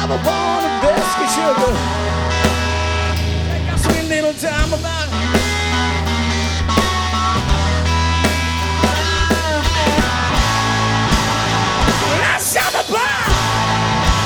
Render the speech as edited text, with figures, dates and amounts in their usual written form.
never want a biscuit sugar. Take a sweet little time about